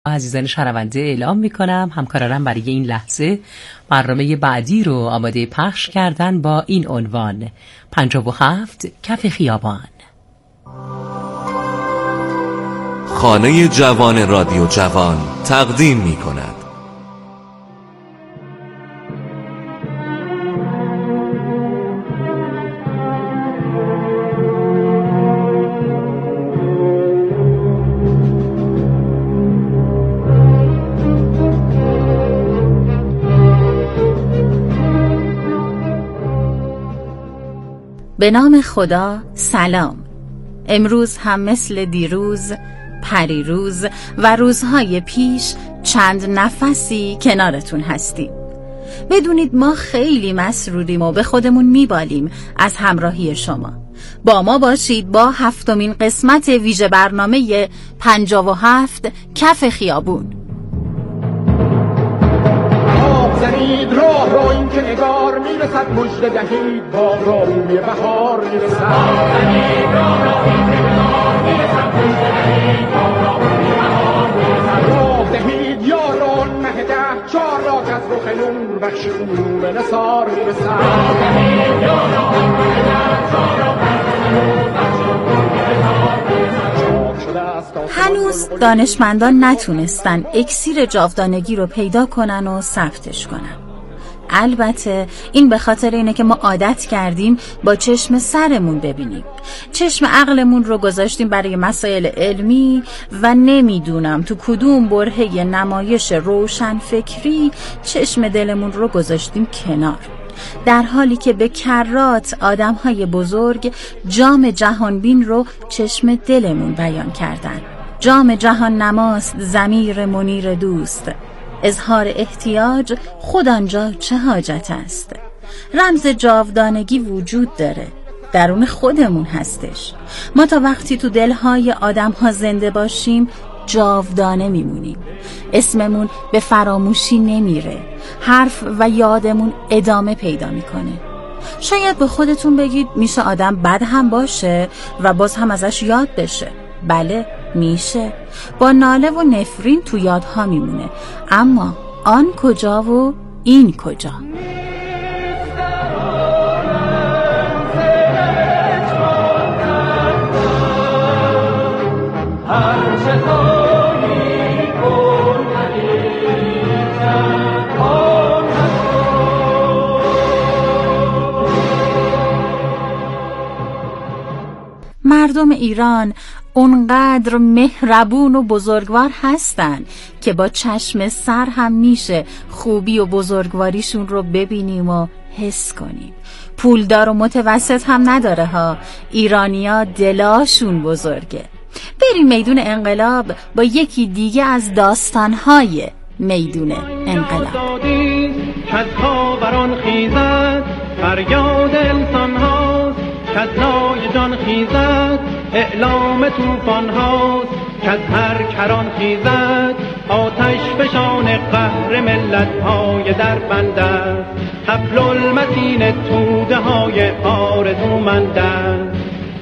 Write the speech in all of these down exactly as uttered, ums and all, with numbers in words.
عزیزان شنونده اعلام میکنم همکارانم برای این لحظه برنامه بعدی رو آماده پخش کردن با این عنوان: پنجاه و هفت کف خیابان. خانه جوان رادیو جوان تقدیم میکند به نام خدا. سلام. امروز هم مثل دیروز، پریروز و روزهای پیش چند نفسی کنارتون هستیم. بدونید ما خیلی مسروریم و به خودمون میبالیم از همراهی شما. با ما باشید با هفتمین قسمت ویژه برنامه پنجاه و هفت کف خیابون. زنید راه رو این که نگار میرسد، مژده دهید با روی بهار میرسد. زنید راه رو این که نگار میرسد، مژده دهید با روی بهار میرسد. راه دهید یاران مه ده چار را که از رخ نور بخش نور نثار میرسد. راه دهید یاران مه ده چار را که از رخ نور بخش نور نثار میرسد. هنوز دانشمندان نتونستن اکسیر جاودانگی رو پیدا کنن و ثبتش کنن. البته این به خاطر اینه که ما عادت کردیم با چشم سرمون ببینیم. چشم عقلمون رو گذاشتیم برای مسائل علمی و نمیدونم تو کدوم برهه نمایش روشن فکری چشم دلمون رو گذاشتیم کنار، در حالی که به کرات آدم‌های بزرگ جام جهانبین رو چشم دلمون بیان کردن. جام جهان نماست ضمیر منیر دوست، اظهار احتیاج خود آنجا چه حاجت است. رمز جاودانگی وجود داره، درون خودمون هستش. ما تا وقتی تو دلهای آدم‌ها زنده باشیم جاودانه میمونیم. اسممون به فراموشی نمیره، حرف و یادمون ادامه پیدا میکنه. شاید به خودتون بگید میشه آدم بد هم باشه و باز هم ازش یاد بشه. بله میشه، با ناله و نفرین تو یادها میمونه، اما آن کجا و این کجا؟ مردم ایران اونقدر مهربون و بزرگوار هستن که با چشم سر هم میشه خوبی و بزرگواریشون رو ببینیم و حس کنیم. پولدار و متوسط هم نداره ها، ایرانیا دلاشون بزرگه. بریم میدون انقلاب با یکی دیگه از داستانهای میدون انقلاب. کذا بران خیزد فریاد انسان هاست، کذای جان خیزد اعلام توفان هاست، کز هر کران خیزد آتش فشان قهر ملت های در بنده، حبل المتین توده های آرزومنده.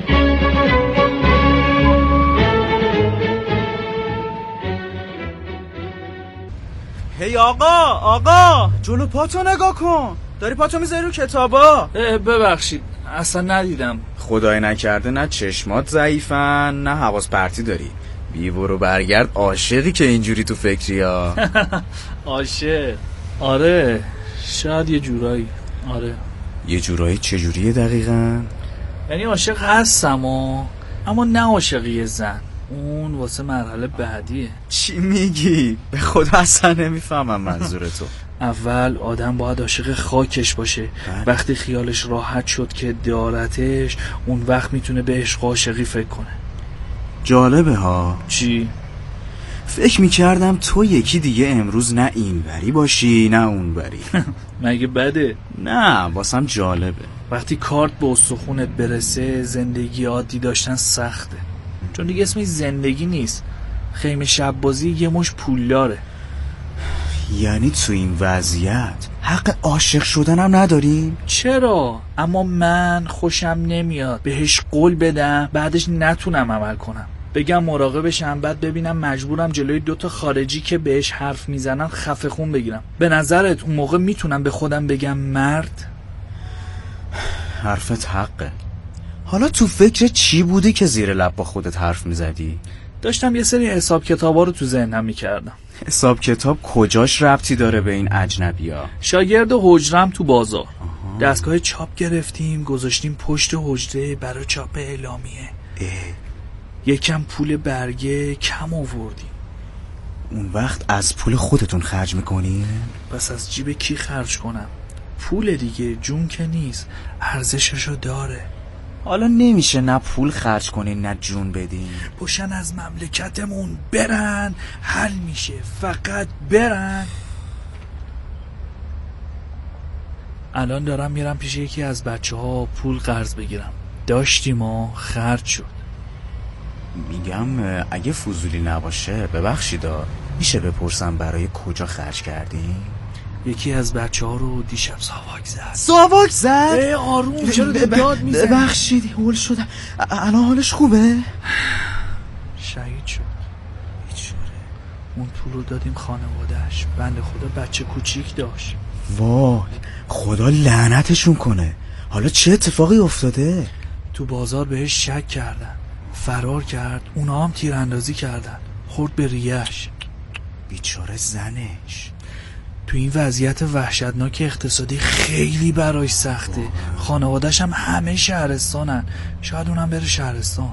هی آقا آقا جلو پاتو نگاه کن، داری پاتو میذاری رو کتابا. ببخشید اصلا ندیدم. خدای نکرده نه چشمات ضعیفن نه حواس پرتی داری. بی برو برگرد عاشقی که اینجوری تو فکری ها. عاشق؟ آره شاید یه جورایی. آره یه جورایی چجوریه دقیقاً؟ یعنی عاشق هستم و اما نه عاشقی زن، اون واسه مرحله بعدیه. چی میگی؟ به خدا اصلا نمیفهمم منظورتو. اول آدم باید عاشق خاکش باشه. بله. وقتی خیالش راحت شد که دارتش، اون وقت میتونه به عشق عاشقی فکر کنه. جالبه ها. چی؟ فکر میکردم تو یکی دیگه امروز نه این وری باشی نه اون وری. مگه بده؟ نه واسم جالبه. وقتی کارت به استخونت برسه زندگی عادی داشتن سخته، چون دیگه اسمش زندگی نیست، خیمه شب بازی یه مش پولداره. یعنی تو این وضعیت حق عاشق شدنم نداریم؟ چرا؟ اما من خوشم نمیاد بهش قول بدم بعدش نتونم عمل کنم. بگم مراقبشم، بعد ببینم مجبورم جلوی دوتا خارجی که بهش حرف میزنن خفه خون بگیرم. به نظرت اون موقع میتونم به خودم بگم مرد؟ حرفت حقه. حالا تو فکر چی بودی که زیر لب با خودت حرف میزدی؟ داشتم یه سری حساب کتابا رو تو ذهنم میکردم. حساب کتاب کجاش ربطی داره به این اجنبیا؟ شاگرد حجرم تو بازار. آها. دستگاه چاپ گرفتیم گذاشتیم پشت حجره برای چاپ اعلامیه. اه. یکم پول برگه کم آوردیم. اون وقت از پول خودتون خرج میکنی؟ بس از جیب کی خرج کنم؟ پول دیگه، جون که نیست، ارزششو داره. حالا نمیشه نه پول خرج کنین نه جون بدین؟ باشن از مملکتمون برن، حل میشه، فقط برن. الان دارم میرم پیش یکی از بچه ها پول قرض بگیرم. داشتیم و خرج شد. میگم اگه فضولی نباشه ببخشید، میشه بپرسم برای کجا خرج کردین؟ یکی از بچه ها رو دیشب ساواک زد. ساواک زد؟ ای آروم، چرا داد میزنی؟ ببخشید هول شدم. الان حالش خوبه؟ شهید شد. بیچاره. اون پول رو دادیم خانوادهش. بنده خدا بچه کوچیک داشت. وای خدا لعنتشون کنه. حالا چه اتفاقی افتاده؟ تو بازار بهش شک کردن، فرار کرد. اونا هم تیراندازی کردن، خورد به ریه‌اش. بیچاره زنش. تو این وضعیت وحشتناک اقتصادی خیلی براش سخته. خانواده‌ش هم همه شهرستانن. شاید اونم بره شهرستان.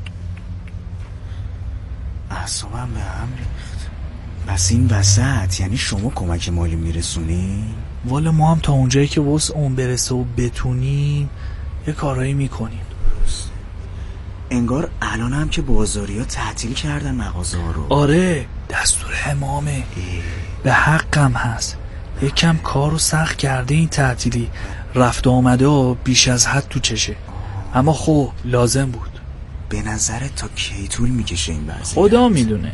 اعصابم به هم ریخت. پس این وسط یعنی شما کمک مالی میرسونی؟ والا ما هم تا اونجایی که واسه اون برسه و بتونیم یه کارایی میکنیم. درست. انگار الان هم که بازاری ها تعطیل کردن مغازه ها رو. آره دستور امامه. ای. به حقم هست. یکم کارو سخت کرده این تعطیلی. رفت آمده ها بیش از حد تو چشه. اما خب لازم بود. به نظرت تا کی طول میکشه این وضعیت؟ خدا میدونه.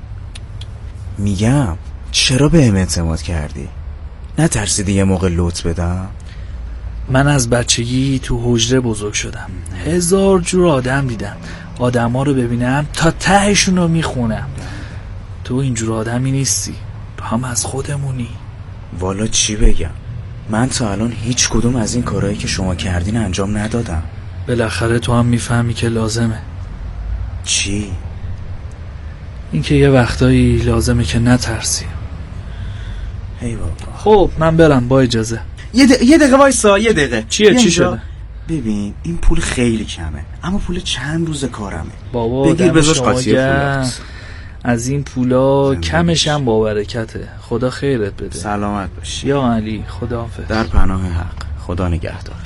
میگم چرا بهم اعتماد کردی؟ نترسیدی یه موقع لوت بدم؟ من از بچگی تو حجره بزرگ شدم. هزار جور آدم دیدم. آدم ها رو ببینم تا تهشون رو میخونم. تو اینجور آدمی نیستی. تو هم از خودمونی. والا چی بگم، من تا الان هیچ کدوم از این کارهایی که شما کردین انجام ندادم. بالاخره تو هم میفهمی که لازمه. چی؟ اینکه یه وقتایی لازمه که نترسی. ای بابا. خب من برم با اجازه. یه دقیقه یه دقیقه وایسا. یه دقیقه. چیه؟ چی شده؟ ببین این پول خیلی کمه اما پول چند روز کارمه. بابا بگیر بذارش قاطی پول. از این پولا کمش هم با برکته. خدا خیرت بده. سلامت باشی. یا علی خداحافظ. در پناه حق. خدا نگهدار.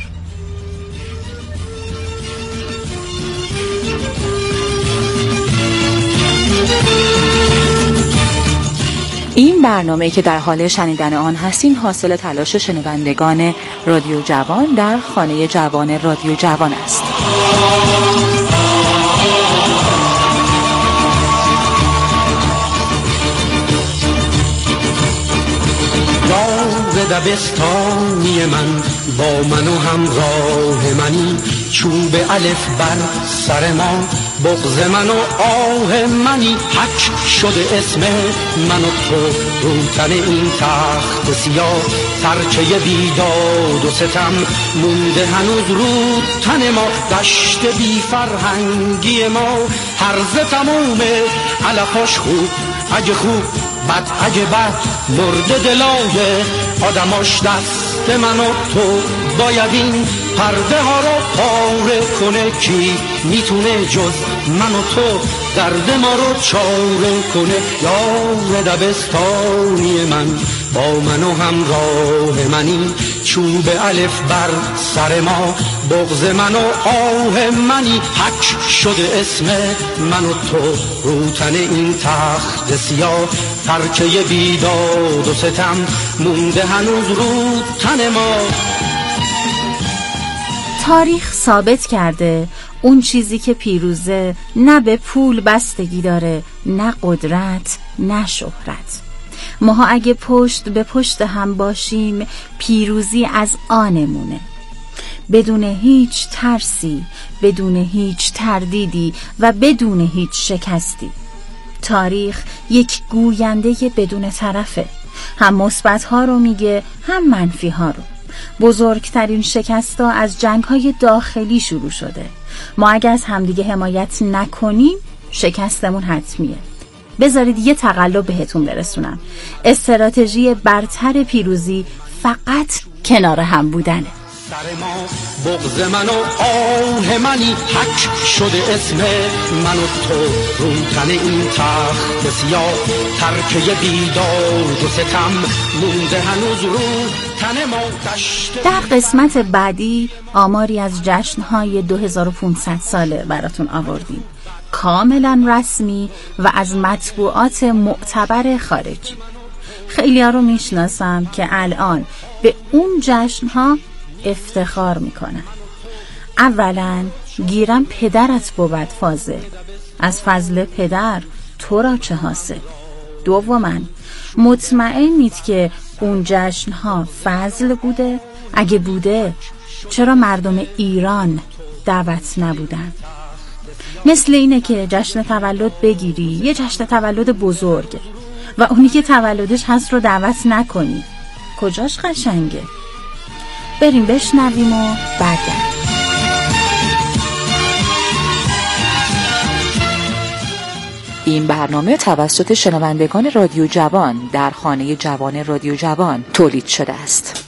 این برنامه که در حال شنیدن آن هستیم حاصل تلاش شنوندگان رادیو جوان در خانه جوان رادیو جوان است. یاد دبستانی من با من و همراه منی، چوب الف بر سر ما بغض من و آه منی، حک شده اسم من و تو رو تن این تخت سیاه، ترکه بیداد و ستم مونده هنوز رو تن ما، دشت بی فرهنگی ما هرزه تمومه علفاش خوب اگه خوب بد اگه بد مرد دلای آدماش دست من و تو، باید این پرده ها رو پاره کنه، کی میتونه جز من و تو درد ما رو چاره کنه. یار دبستانی من با من و همراه منی، چوب الف بر سر ما بغض من و آه منی، حک شده اسم من و تو رو تن این تخت سیاه، ترکه بیداد و ستم مونده هنوز رو تن ما. تاریخ ثابت کرده اون چیزی که پیروزه نه به پول بستگی داره، نه قدرت، نه شهرت. ماها اگه پشت به پشت هم باشیم پیروزی از آنمونه. بدون هیچ ترسی، بدون هیچ تردیدی و بدون هیچ شکستی. تاریخ یک گوینده بدون طرفه، هم مثبت ها رو میگه هم منفی ها رو. بزرگترین شکست ها از جنگ های داخلی شروع شده. ما اگه از همدیگه حمایت نکنیم شکستمون حتمیه. بذارید یه تقلب بهتون برسونم. استراتژی برتر پیروزی فقط کنار هم بودنه. سر ما بغض من و آه منی، حک شده اسم من و تو رو تن این تخت سیاه. ترکه بیداد و ستم مونده هنوز رو تن ما دشت. در قسمت بعدی آماری از جشنهای دو هزار و پانصد ساله براتون آوردیم، کاملا رسمی و از مطبوعات معتبر خارجی. خیلی ها رو میشناسم که الان به اون جشنها افتخار میکنن. اولا گیرم پدرت بود فاضل، از فضل پدر تو را چه حاصل. دوما مطمئنید که اون جشنها فضل بوده؟ اگه بوده چرا مردم ایران دعوت نبودن؟ مثل اینه که جشن تولد بگیری، یه جشن تولد بزرگ، و اونی که تولدش هست رو دعوت نکنی. کجاش قشنگه؟ بریم بشنویم و برگردیم. این برنامه توسط شنوندگان رادیو جوان در خانه جوان رادیو جوان تولید شده است.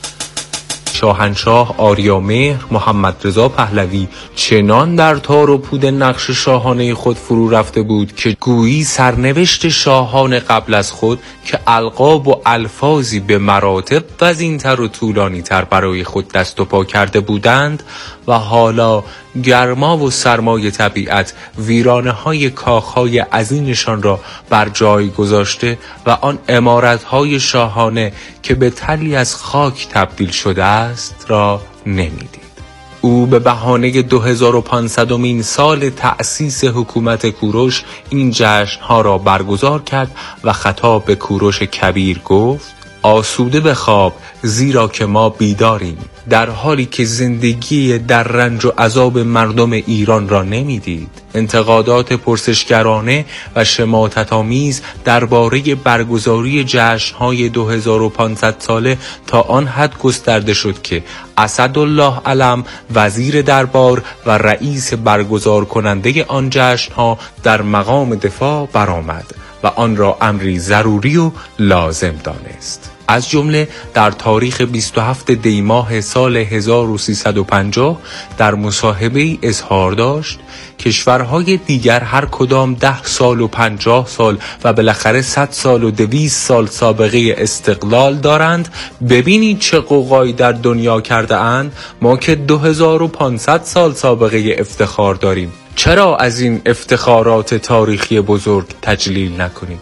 شاهنشاه آریامهر محمد رضا پهلوی چنان در تار و پود نقش شاهانه خود فرو رفته بود که گویی سرنوشت شاهان قبل از خود که القاب و الفاظی به مراتب وزین‌تر و طولانی‌تر برای خود دست و پا کرده بودند و حالا گرما و سرمای طبیعت ویرانه‌های کاخ‌های عظیمشان را بر جای گذاشته و آن عمارت‌های شاهانه که به تلی از خاک تبدیل شده است را نمی‌دید. او به بهانه دو هزار و پانصدمین سال تأسیس حکومت کوروش این جشن‌ها را برگزار کرد و خطاب به کوروش کبیر گفت: آسوده به خواب، زیرا که ما بیداریم، در حالی که زندگی در رنج و عذاب مردم ایران را نمیدید. انتقادات پرسشگرانه و شماتت‌آمیز درباره برگزاری جشن‌های دو هزار و پانصد ساله تا آن حد گسترده شد که اسدالله علم وزیر دربار و رئیس برگزار کننده آن جشن‌ها در مقام دفاع برآمد و آن را امری ضروری و لازم دانست. از جمله در تاریخ بیست و هفتم دی ماه سال هزار و سیصد و پنجاه در مصاحبه‌ای اظهار داشت: کشورهای دیگر هر کدام ده سال و پنجاه سال و بالاخره صد سال و دویست سال سابقه استقلال دارند. ببینید چه قوقایی در دنیا کرده اند. ما که دو هزار و پانصد سال سابقه افتخار داریم. چرا از این افتخارات تاریخی بزرگ تجلیل نکنیم؟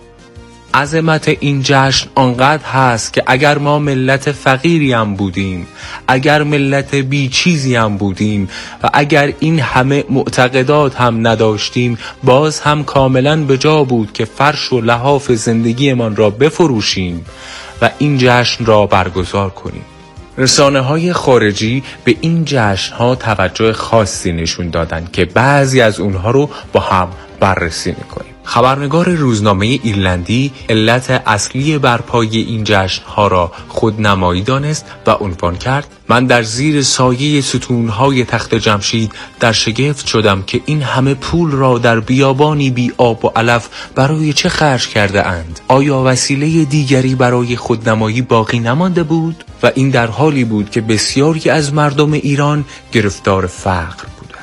عظمت این جشن آنقدر هست که اگر ما ملت فقیری هم بودیم، اگر ملت بی چیزی هم بودیم و اگر این همه معتقدات هم نداشتیم، باز هم کاملا به جا بود که فرش و لحاف زندگیمان را بفروشیم و این جشن را برگزار کنیم. رسانه های خارجی به این جشن ها توجه خاصی نشون دادن که بعضی از اونها رو با هم بررسی میکنیم. خبرنگار روزنامه ایرلندی علت اصلی برپای این جشن‌ها را خودنمایی دانست و عنوان کرد: من در زیر سایه ستون‌های تخت جمشید در شگفت شدم که این همه پول را در بیابانی بی آب و علف برای چه خرج کرده اند؟ آیا وسیله دیگری برای خودنمایی باقی نمانده بود؟ و این در حالی بود که بسیاری از مردم ایران گرفتار فقر.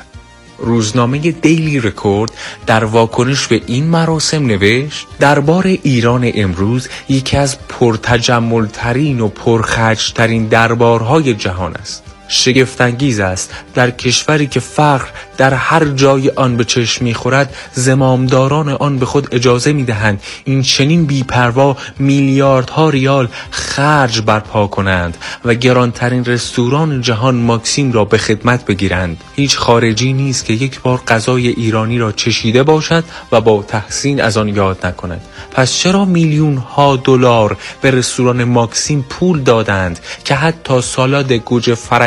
روزنامه دیلی رکورد در واکنش به این مراسم نوشت: دربار ایران امروز یکی از پرتجملترین و پرخرجترین دربارهای جهان است. شگفت‌انگیز است در کشوری که فقر در هر جای آن به چشم می‌خورد، زمامداران آن به خود اجازه می‌دهند این چنین بی‌پروا میلیاردها ریال خرج برپا کنند و گرانترین رستوران جهان ماکسیم را به خدمت بگیرند. هیچ خارجی نیست که یک بار غذای ایرانی را چشیده باشد و با تحسین از آن یاد نکند. پس چرا میلیون‌ها دلار به رستوران ماکسیم پول دادند که حتی سالاد گوجه فرنگی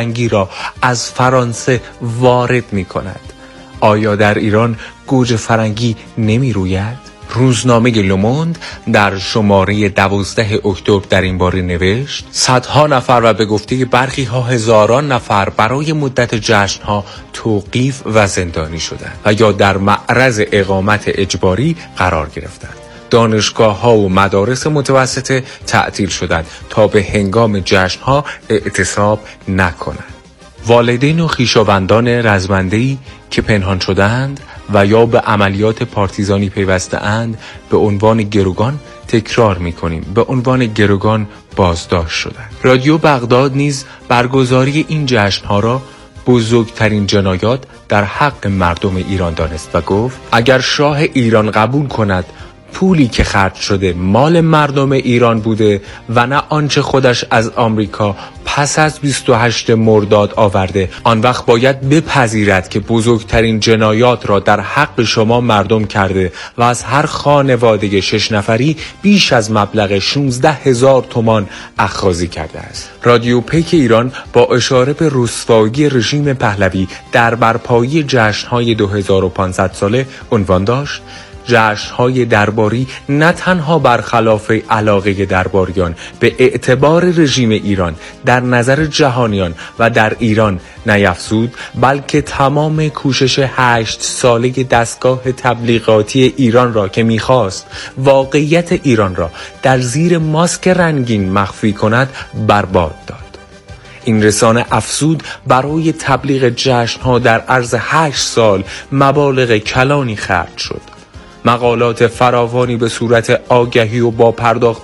فرنگی را از فرانسه وارد می کند. آیا در ایران گوجه فرنگی نمی روید؟ روزنامه لوموند در شماره دوازده اکتبر در این باره نوشت: صدها نفر و به گفته برخی ها هزاران نفر برای مدت جشنها توقیف و زندانی شدند و یا در معرض اقامت اجباری قرار گرفتند. دانشگاه ها و مدارس متوسطه تعطیل شدند تا به هنگام جشن ها اعتصاب نکنند. والدین و خویشاوندان رزمنده‌ای که پنهان شدند و یا به عملیات پارتیزانی پیوسته اند به عنوان گروگان، تکرار می‌کنیم، به عنوان گروگان بازداشت شدند. رادیو بغداد نیز برگزاری این جشن‌ها را بزرگترین جنایات در حق مردم ایران دانست و گفت اگر شاه ایران قبول کند پولی که خرج شده مال مردم ایران بوده و نه آنچه خودش از آمریکا پس از بیست و هشتم مرداد آورده، آن وقت باید بپذیرد که بزرگترین جنایات را در حق شما مردم کرده و از هر خانواده شش نفری بیش از مبلغ شانزده هزار تومان اخاذی کرده است. رادیو پیک ایران با اشاره به رسوایی رژیم پهلوی در برپایی جشن‌های دو هزار و پانصد ساله عنوان داشت: جشن‌های درباری نه تنها برخلاف علاقه درباریان به اعتبار رژیم ایران در نظر جهانیان و در ایران نیفزود، بلکه تمام کوشش هشت ساله دستگاه تبلیغاتی ایران را که می‌خواست واقعیت ایران را در زیر ماسک رنگین مخفی کند برباد داد. این رسانه افزود برای تبلیغ جشن‌ها در عرض هشت سال مبالغ کلانی خرج شد. مقالات فراوانی به صورت آگهی و با پرداخت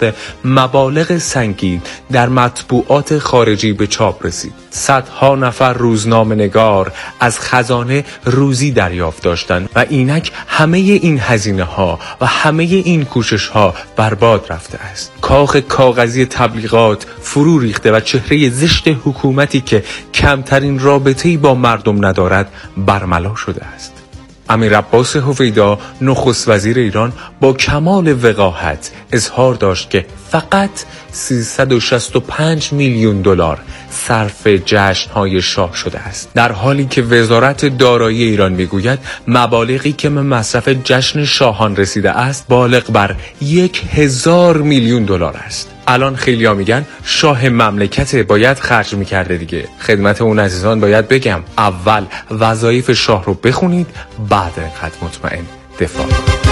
مبالغ سنگین در مطبوعات خارجی به چاپ رسید. صدها نفر روزنامه نگار از خزانه روزی دریافت داشتند و اینک همه این هزینه ها و همه این کوشش ها برباد رفته است. کاخ کاغذی تبلیغات فرو ریخته و چهره زشت حکومتی که کمترین رابطه‌ای با مردم ندارد برملا شده است. امیر عباس هویدا نخست وزیر ایران با کمال وقاحت اظهار داشت که فقط سیصد و شصت و پنج میلیون دلار صرف جشن‌های شاه شده است، در حالی که وزارت دارایی ایران میگوید مبالغی که به مصرف جشن شاهان رسیده است بالغ بر یک هزار میلیون دلار است. الان خیلیا میگن شاه مملکت باید خرج میکرده دیگه. خدمت اون عزیزان باید بگم اول وظایف شاه رو بخونید، بعد اینقدر مطمئن دفاع.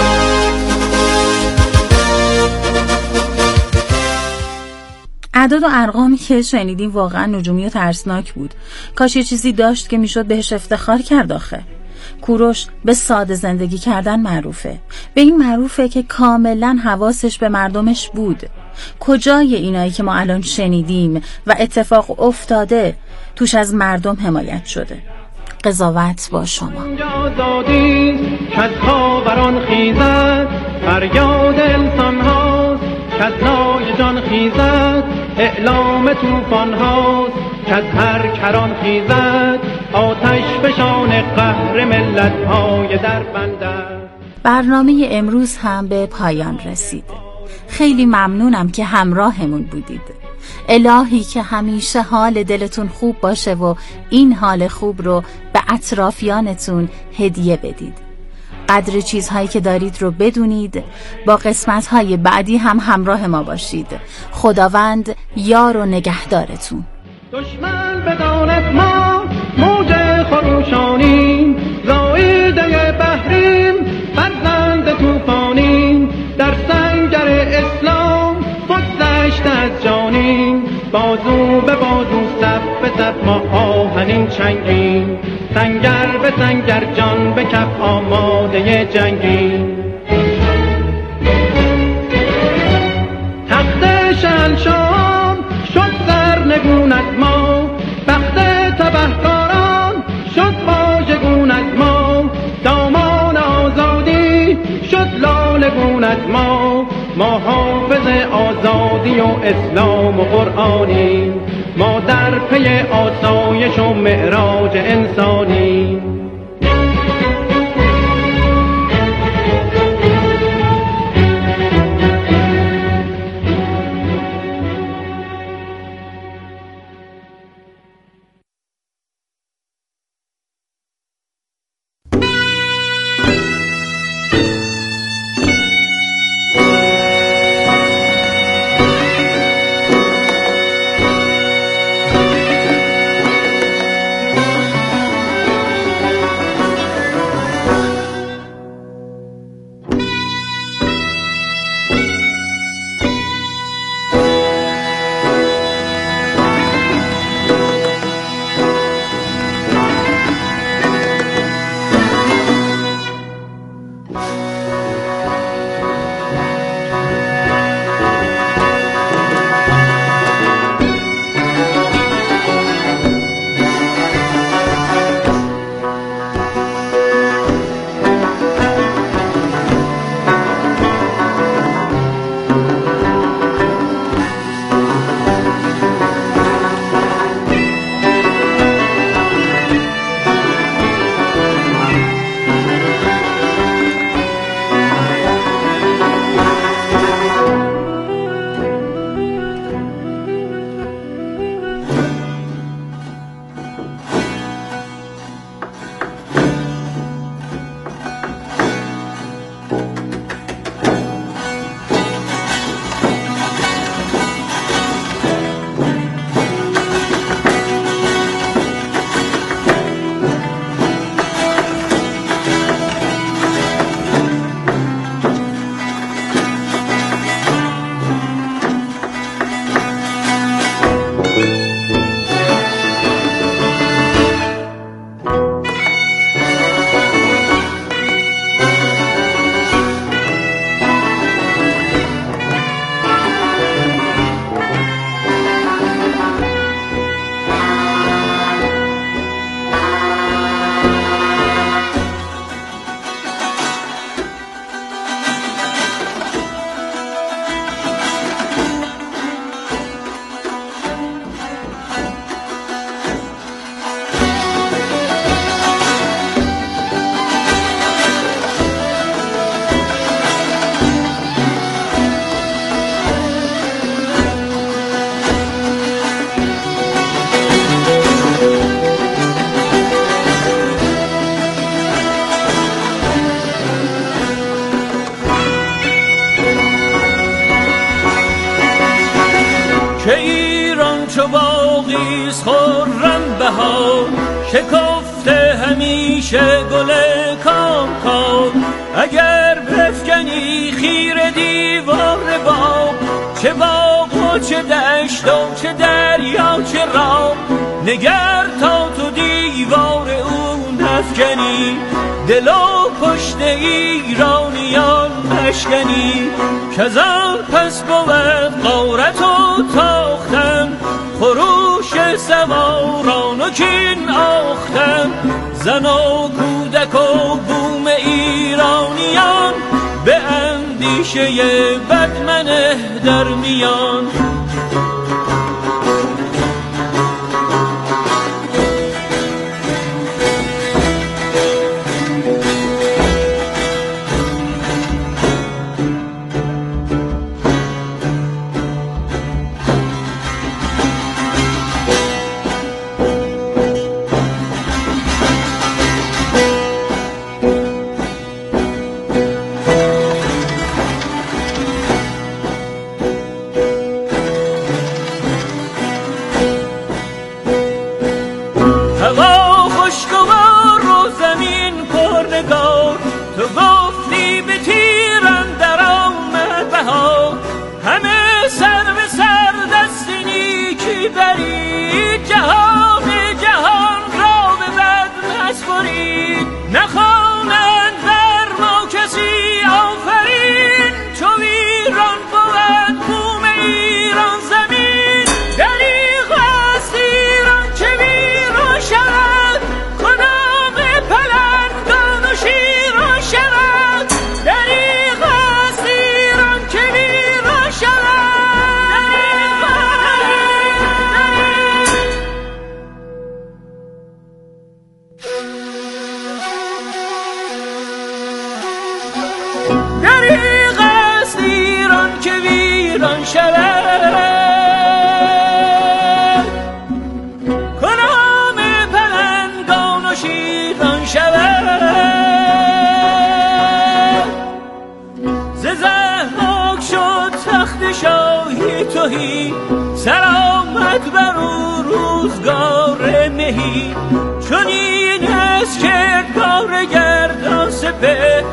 اعداد و ارقامی که شنیدیم واقعا نجومی و ترسناک بود. کاش یه چیزی داشت که میشد بهش افتخار کرد. آخه کوروش به ساده زندگی کردن معروفه، به این معروفه که کاملا حواسش به مردمش بود. کجای اینایی که ما الان شنیدیم و اتفاق افتاده توش از مردم حمایت شده؟ قضاوت با شما. آزادی کز خاوران خیزد، فریاد انسان هاست کز نای جان خیزد، اعلام توفان هاست کز هر کران خیزد، آتش فشان قهر ملت های در بنده. برنامه امروز هم به پایان رسید. خیلی ممنونم که همراهمون بودید. الهی که همیشه حال دلتون خوب باشه و این حال خوب رو به اطرافیانتون هدیه بدید. قدر چیزهایی که دارید رو بدونید. با قسمت‌های بعدی هم همراه ما باشید. خداوند یار و نگهدارتون. دشمن بداند ما موج خروشانیم، زایده بحریم فرزند توفانیم، در سنگر اسلام بگذشت از جانیم، بازو به بازو صف به صف ما آهنین چنگیم، سنگر به سنگر جان به کف آماده جنگیم. تخت شهنشاهان شد سرنگون از ما، بخت تبهکاران شد واژگون از ما، دامان آزادی شد لالگون از ما، ما حافظ آزادی و اسلام و قرآنیم، ما در پی آسایش و معراج انسانیم. که ایران چو باغیست خرم بهار، شکفته همیشه گل کام کام. اگر بفکنی خیره دیوار باغ، چه باغ و چه دشت و چه دریا چه راه، نگر تا تو دیوار اون نفکنی، دل و پشت ایرانیان مشکنی. کزان پس بود غارت و تاختن، خروش سواران و کین آختن. زن و کودک و بوم ایرانیان، به اندیشه بدمنه در میان. سلامت بر او روزگار مهی، چون این است که کار گردان سپه،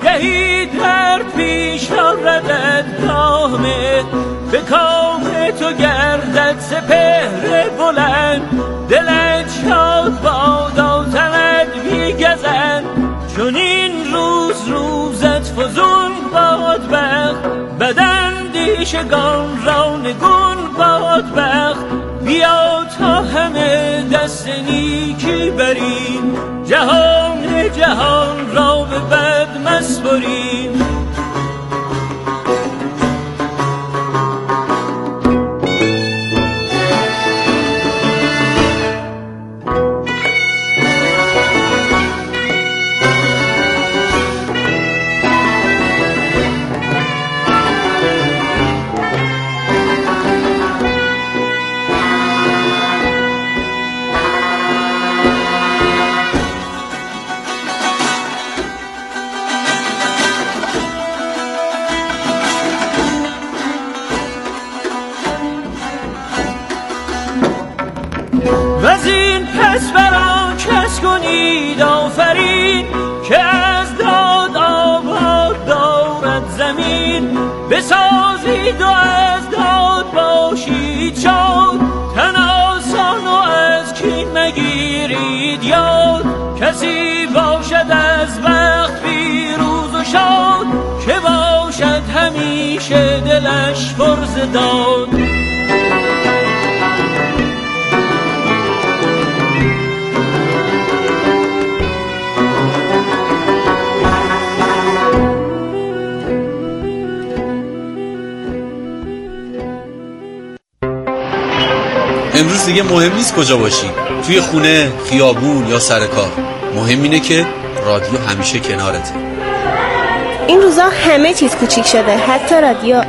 گهی در پیش آردد کامه. به کام تو گردد سپهر بلند، دلت شاد بادا تنت بیگزند. چون این روز روزت فزون باد بخت، بدن دیشگان را نگون باد بخت. بیا تا همه دست نیکی بریم، جهان جهان را به بد مسپریم. وزین پس بران کس کنید آفرین، که از داد آباد دارد زمین. بسازید و از داد باشید شاد، تن آسان و از کین مگیرید یاد. کسی باشد از بخت پیروز و شاد، که باشد همیشه دلش پر ز داد. امروز دیگه مهم نیست کجا باشی، توی خونه، خیابون یا سر کار. مهم اینه که رادیو همیشه کنارته. این روزا همه چیز کوچیک شده، حتی رادیو.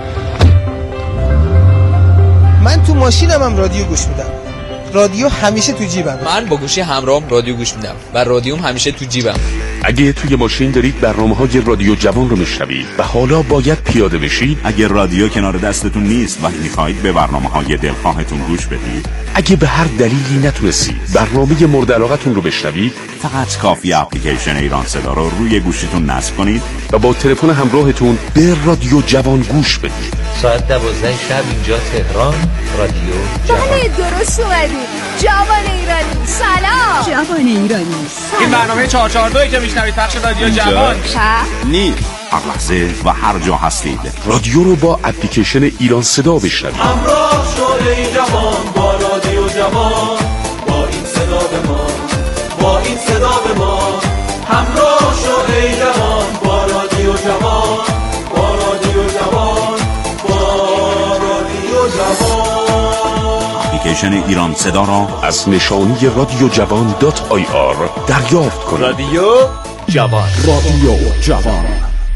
من تو ماشینم هم رادیو گوش میدم. رادیو همیشه تو جیبم. من با گوشی همراهم رادیو گوش میدم و رادیوم همیشه تو جیبم. اگه توی ماشین دارید برنامه‌های رادیو جوان رو میشنوید و حالا باید پیاده بشید، اگه رادیو کنار دستتون نیست و میخواید به برنامه‌های دلخواهتون گوش بدید، اگه به هر دلیلی نتونستید برنامه مورد علاقتون رو بشنوید، فقط کافی اپلیکیشن ایران صدا رو روی گوشیتون نصب کنید و با تلفن همراهتون به رادیو جوان گوش بدید. ساعت دوازده شب اینجا تهران، رادیو جوان. بله درست اومدید. جوان ایرانی سلام. جوان ایرانی سلام. این برنامه چهار چهار دو که میشنوید پخش رادیو جوان نی هر لحظه و هر جا هستید رادیو رو با اپلیکیشن ایران صدا بشنوید. همراه شو ای جوان با رادیو جوان، با این صدا به ما، با این صدا به ما. همراه شو ای جوان با رادیو جوان، با رادیو جوان، با رادیو جوان. اپلیکیشن ایران صدا را از نشانی رادیو جوان دات آی آر دریافت کنید. رادیو جوان، رادیو جوان.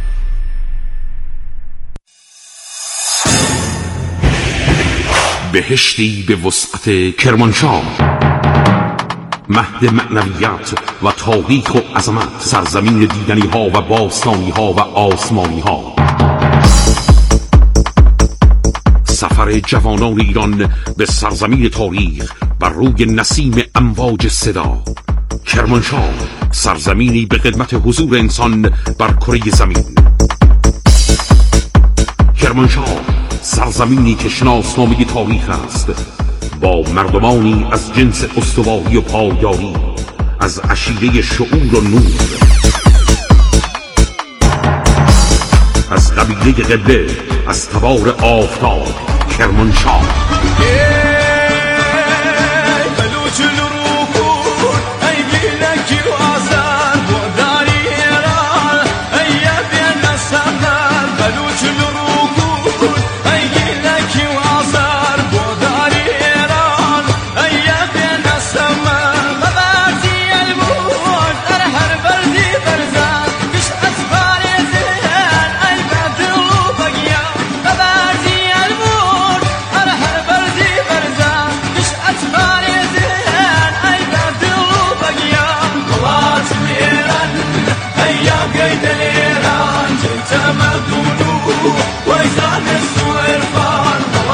بهشتی به وسعت کرمانشاه، مهد معنویت و تاریخ و عظمت، سرزمین دیدنی ها و باستانی ها و آسمانی ها. سفر جوانان ایران به سرزمین تاریخ بر روی نسیم امواج صدا. کرمانشاه، سرزمینی به خدمت حضور انسان بر کره زمین. کرمانشاه، سرزمینی که شناسنامه تاریخ است، با مردمانی از جنس استواری و پایداری، از عشیره شعور و نور، از قبیله قبله، از تبار آفتاب. کرمانشاه